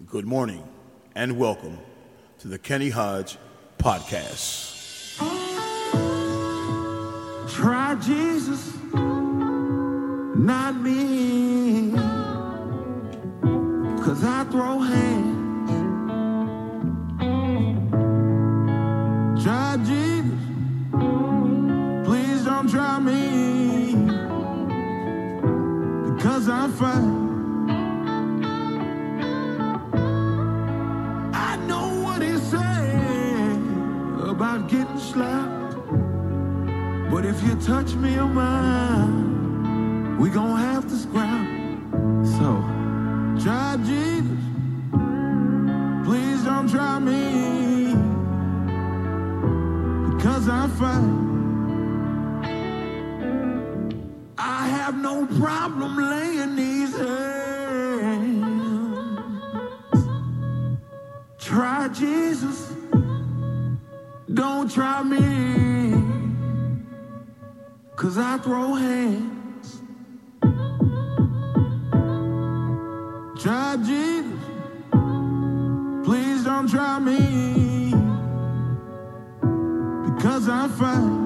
Good morning and welcome to the Kenny Hodge Podcast. Try Jesus, not me, 'cause I throw hands. Try Jesus, please don't try me, because I'm fine. I know what he said about getting slapped, but if you touch me or mine, we gon' have to scrap. So, try Jesus, please don't try me, because I'm fine. I have no problem laying these hands. Try Jesus, don't try me, 'cause I throw hands. Try Jesus, please don't try me, because I'm fine.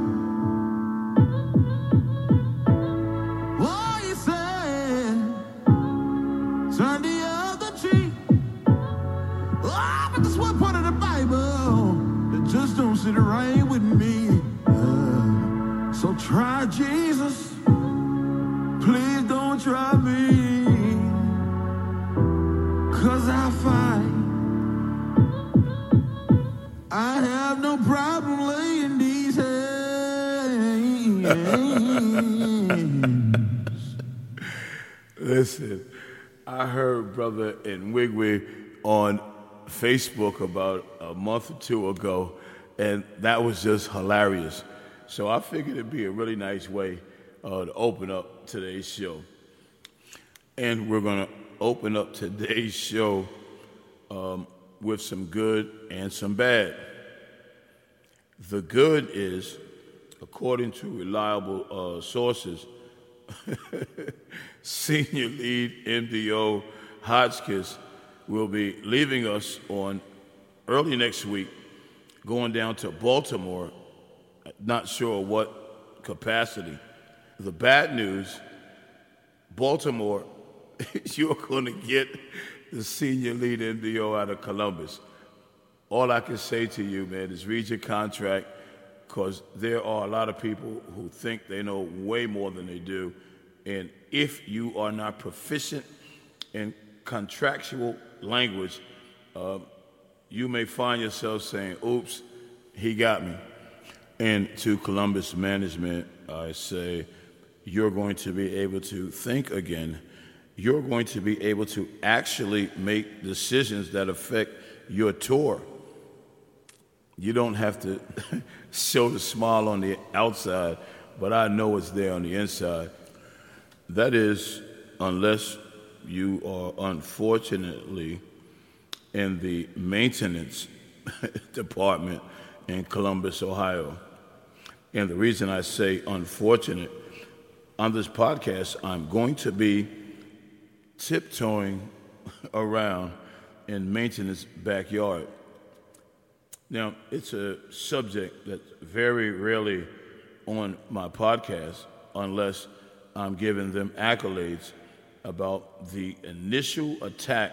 Oh, he said, turn the other cheek. Oh, but that's one part of the Bible that just don't sit right with me. So try Jesus, please don't try me, 'cause I find I have no problem laying these hands. Listen, I heard Brother Nwigwe on Facebook about a month or two ago, and that was just hilarious. So I figured it'd be a really nice way to open up today's show. And we're going to open up today's show with some good and some bad. The good is, according to reliable sources, Senior Lead MDO Hotchkiss will be leaving us on early next week, going down to Baltimore. Not sure what capacity. The bad news, Baltimore, you're going to get the Senior Lead MDO out of Columbus. All I can say to you, man, is read your contract, because there are a lot of people who think they know way more than they do. And if you are not proficient in contractual language, you may find yourself saying, oops, he got me. And to Columbus management, I say, you're going to be able to think again. You're going to be able to actually make decisions that affect your tour. You don't have to show the smile on the outside, but I know it's there on the inside. That is, unless you are unfortunately in the maintenance department in Columbus, Ohio. And the reason I say unfortunate, on this podcast, I'm going to be tiptoeing around in maintenance backyard. Now, it's a subject that's very rarely on my podcast unless I'm giving them accolades about the initial attack,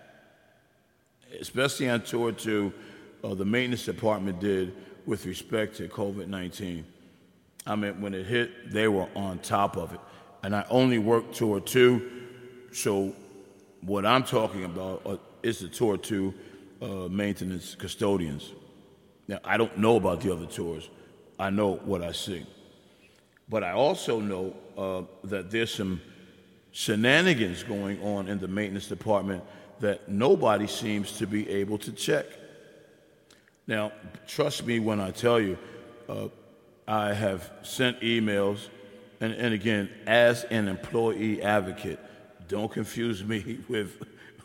especially on Tour 2, the maintenance department did with respect to COVID-19. I mean, when it hit, they were on top of it. And I only worked Tour 2, so what I'm talking about is the Tour 2 maintenance custodians. Now, I don't know about the other tours. I know what I see. But I also know that there's some shenanigans going on in the maintenance department that nobody seems to be able to check. Now, trust me when I tell you, I have sent emails, and again, as an employee advocate, don't confuse me with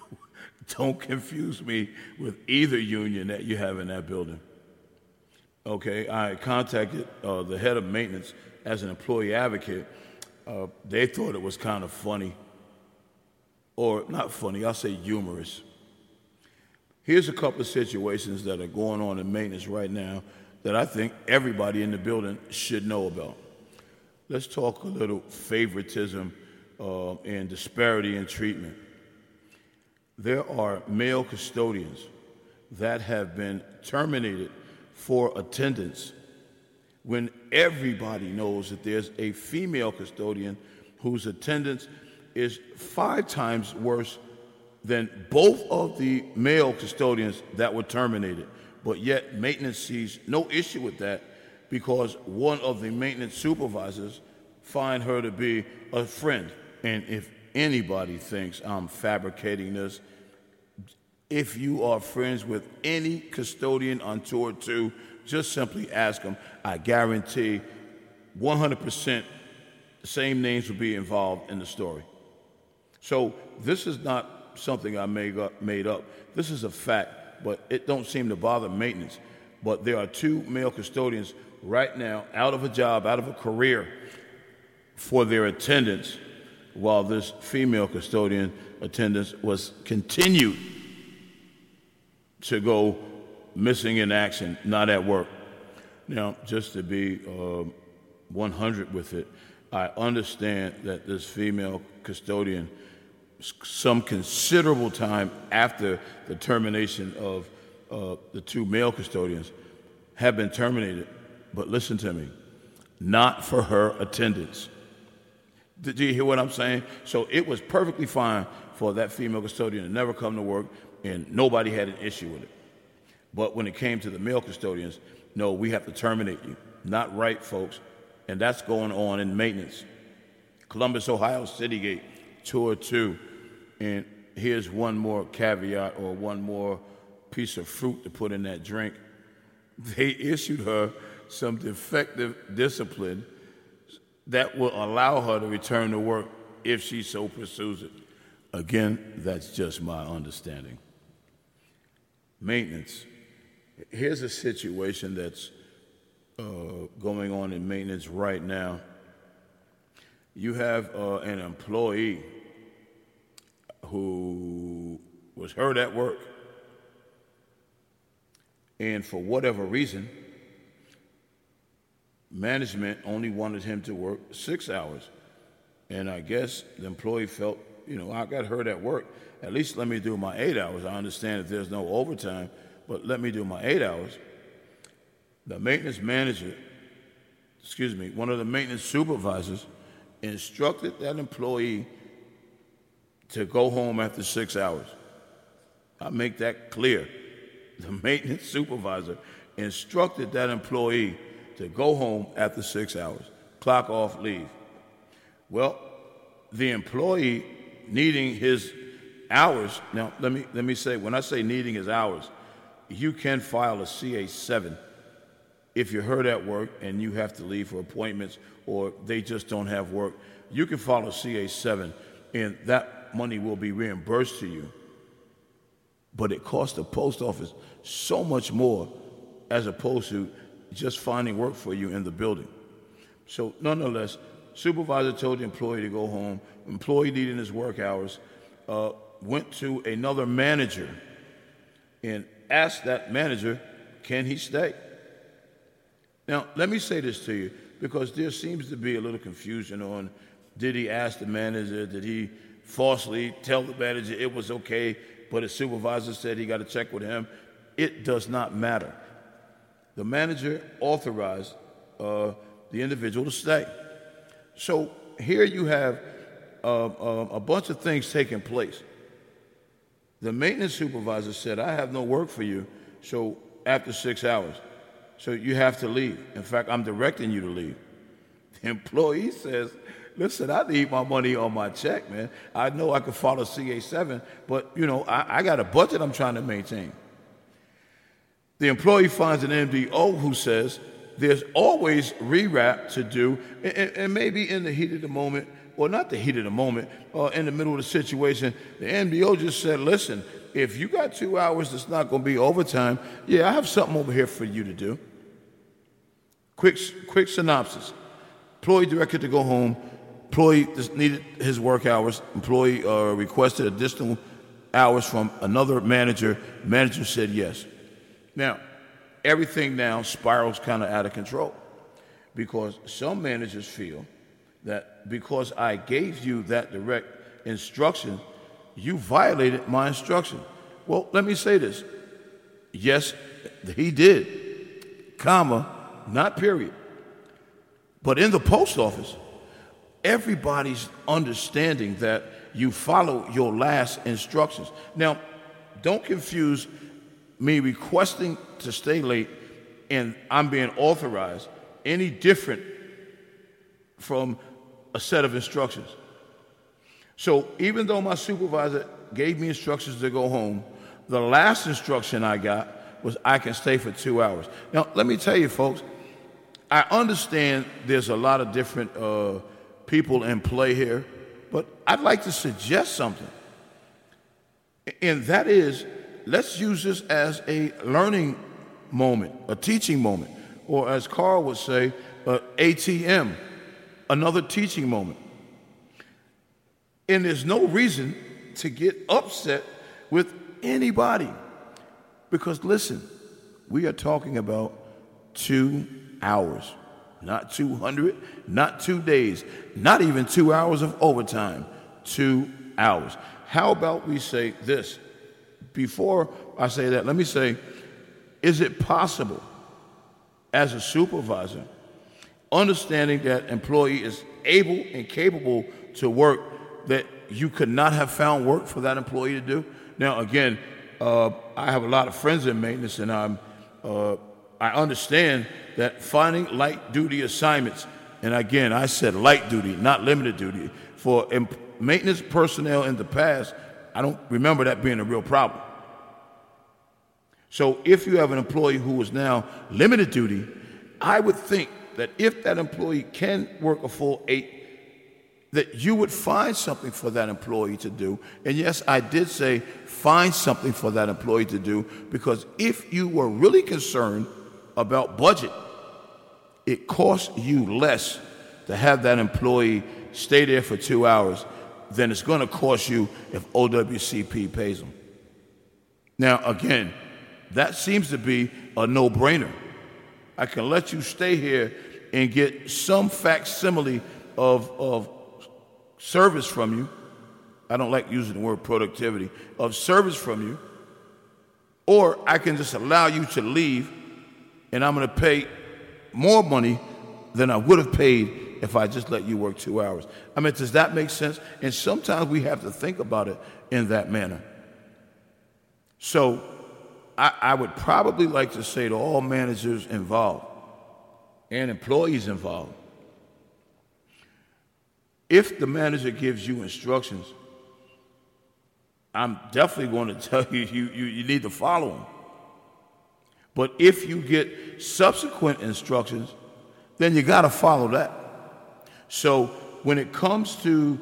either union that you have in that building. Okay, I contacted the head of maintenance as an employee advocate. They thought it was kind of funny, or not funny, I'll say humorous. Here's a couple of situations that are going on in maintenance right now that I think everybody in the building should know about. Let's talk a little favoritism and disparity in treatment. There are male custodians that have been terminated for attendance when everybody knows that there's a female custodian whose attendance is 5 times worse than both of the male custodians that were terminated. But yet maintenance sees no issue with that because one of the maintenance supervisors find her to be a friend. And if anybody thinks I'm fabricating this, if you are friends with any custodian on tour 2, just simply ask them. I guarantee 100% the same names will be involved in the story. So this is not something I made up. This is a fact, but it don't seem to bother maintenance. But there are 2 male custodians right now out of a job, out of a career for their attendance, while this female custodian attendance was continued to go missing in action, not at work. Now, just to be 100 with it, I understand that this female custodian, some considerable time after the termination of the 2 male custodians, have been terminated. But listen to me, not for her attendance. Did you hear what I'm saying? So it was perfectly fine for that female custodian to never come to work, and nobody had an issue with it. But when it came to the male custodians, no, we have to terminate you. Not right, folks. And that's going on in maintenance. Columbus, Ohio, Citygate, Tour 2. And here's one more caveat or one more piece of fruit to put in that drink. They issued her some defective discipline that will allow her to return to work if she so pursues it. Again, that's just my understanding. Maintenance. Here's a situation that's going on in maintenance right now. You have an employee who was hurt at work, and for whatever reason, management only wanted him to work 6 hours. And I guess the employee felt, I got hurt at work. At least let me do my 8 hours. I understand if there's no overtime, but let me do my 8 hours. The maintenance manager, one of the maintenance supervisors, instructed that employee to go home after 6 hours. I make that clear. The maintenance supervisor instructed that employee to go home after 6 hours. Clock off, leave. Well, the employee needing his hours, now let me say, when I say needing his hours, you can file a CA-7 if you're hurt at work and you have to leave for appointments or they just don't have work. You can file a CA-7 and that money will be reimbursed to you. But it costs the post office so much more as opposed to just finding work for you in the building. So nonetheless, supervisor told the employee to go home. Employee needing his work hours, went to another manager and asked that manager, can he stay? Now, let me say this to you, because there seems to be a little confusion on, did he ask the manager, did he falsely tell the manager it was okay, but his supervisor said he got to check with him? It does not matter. The manager authorized the individual to stay. So here you have a bunch of things taking place. The maintenance supervisor said, I have no work for you, so after 6 hours. So you have to leave. In fact, I'm directing you to leave. The employee says, listen, I need my money on my check, man. I know I can follow CA-7, but, I got a budget I'm trying to maintain. The employee finds an MDO who says there's always rewrap to do, and maybe in the heat of the moment, or not the heat of the moment, in the middle of the situation, the MDO just said, listen, if you got 2 hours that's not going to be overtime, I have something over here for you to do. Quick synopsis. Employee directed to go home. Employee just needed his work hours. Employee requested additional hours from another manager. Manager said yes. Now, everything now spirals kind of out of control because some managers feel that because I gave you that direct instruction, you violated my instruction. Well, let me say this. Yes, he did, comma, not period. But in the post office, everybody's understanding that you follow your last instructions. Now, don't confuse me requesting to stay late and I'm being authorized any different from a set of instructions. So even though my supervisor gave me instructions to go home, the last instruction I got was I can stay for 2 hours. Now, let me tell you, folks, I understand there's a lot of different people in play here, but I'd like to suggest something. And that is, let's use this as a learning moment, a teaching moment, or as Carl would say, ATM, another teaching moment. And there's no reason to get upset with anybody. Because listen, we are talking about 2 hours, not 200, not 2 days, not even 2 hours of overtime, 2 hours. How about we say this? Before I say that, let me say, is it possible as a supervisor, understanding that employee is able and capable to work, that you could not have found work for that employee to do? Now, again, I have a lot of friends in maintenance, and I understand that finding light duty assignments, and again, I said light duty, not limited duty, for maintenance personnel in the past, I don't remember that being a real problem. So if you have an employee who is now limited duty, I would think that if that employee can work a full 8, that you would find something for that employee to do. And yes, I did say find something for that employee to do, because if you were really concerned about budget, it costs you less to have that employee stay there for 2 hours than it's going to cost you if OWCP pays them. Now, again, that seems to be a no-brainer. I can let you stay here and get some facsimile of service from you. I don't like using the word productivity, of service from you. Or I can just allow you to leave, and I'm going to pay more money than I would have paid if I just let you work 2 hours. I mean, does that make sense? And sometimes we have to think about it in that manner. So I would probably like to say to all managers involved and employees involved, if the manager gives you instructions, I'm definitely going to tell you you need to follow them. But if you get subsequent instructions, then you got to follow that. So when it comes to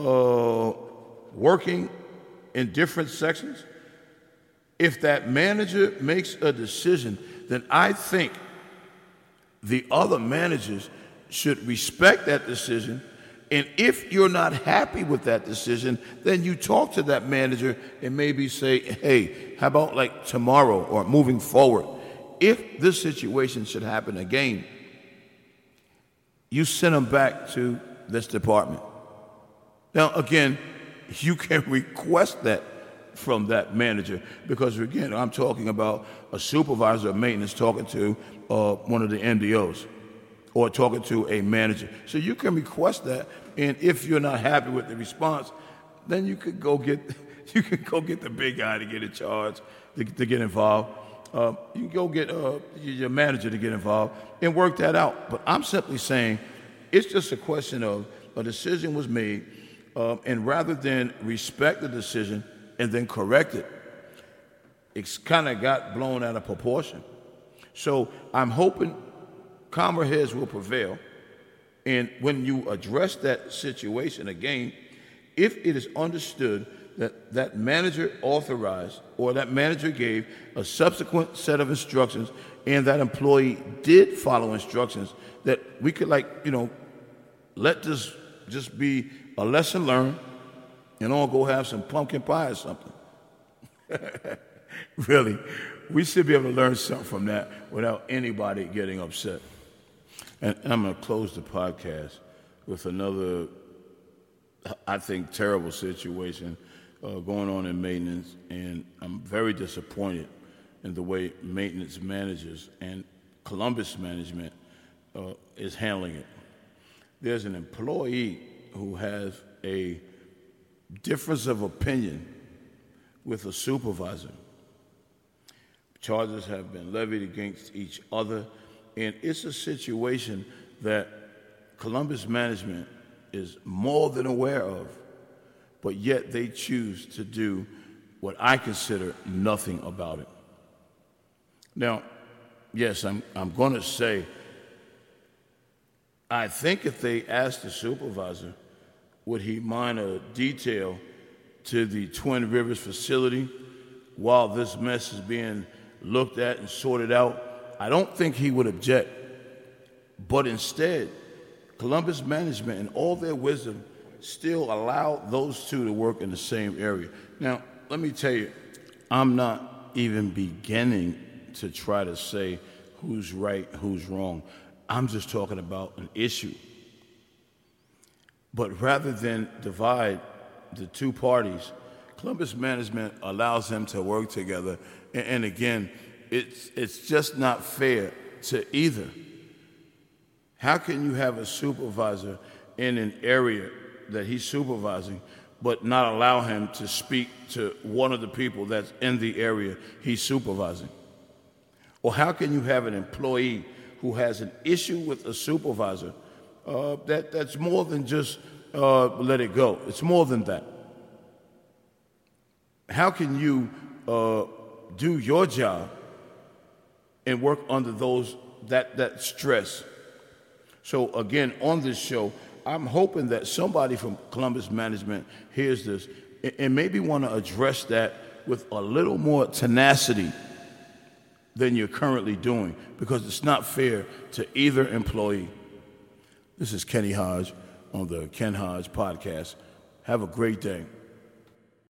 working in different sections, if that manager makes a decision, then I think the other managers should respect that decision. And if you're not happy with that decision, then you talk to that manager and maybe say, hey, how about like tomorrow or moving forward? If this situation should happen again, you send them back to this department. Now, again, you can request that from that manager, because, again, I'm talking about a supervisor of maintenance talking to one of the MDOs or talking to a manager. So you can request that, and if you're not happy with the response, then you could go get the big guy to get in charge, to get involved. You can go get your manager to get involved and work that out. But I'm simply saying it's just a question of a decision was made, and rather than respect the decision and then correct it, it's kind of got blown out of proportion. So I'm hoping calmer heads will prevail, and when you address that situation again, if it is understood that that manager authorized or that manager gave a subsequent set of instructions and that employee did follow instructions, that we could let this just be a lesson learned and all go have some pumpkin pie or something. Really, we should be able to learn something from that without anybody getting upset. And I'm going to close the podcast with another, I think, terrible situation going on in maintenance, and I'm very disappointed in the way maintenance managers and Columbus management is handling it. There's an employee who has a difference of opinion with a supervisor. Charges have been levied against each other, and it's a situation that Columbus management is more than aware of, but yet they choose to do what I consider nothing about it. Now, yes, I'm going to say, I think if they asked the supervisor, would he mind a detail to the Twin Rivers facility while this mess is being looked at and sorted out, I don't think he would object. But instead, Columbus management, in all their wisdom, still allow those two to work in the same area. Now, let me tell you, I'm not even beginning to try to say who's right, who's wrong. I'm just talking about an issue. But rather than divide the two parties, Columbus management allows them to work together. And again, it's just not fair to either. How can you have a supervisor in an area that he's supervising but not allow him to speak to one of the people that's in the area he's supervising? Or how can you have an employee who has an issue with a supervisor that's more than just let it go? It's more than that. How can you do your job and work under that stress? So again, on this show, I'm hoping that somebody from Columbus management hears this and maybe want to address that with a little more tenacity than you're currently doing, because it's not fair to either employee. This is Kenny Hodge on the Ken Hodge Podcast. Have a great day.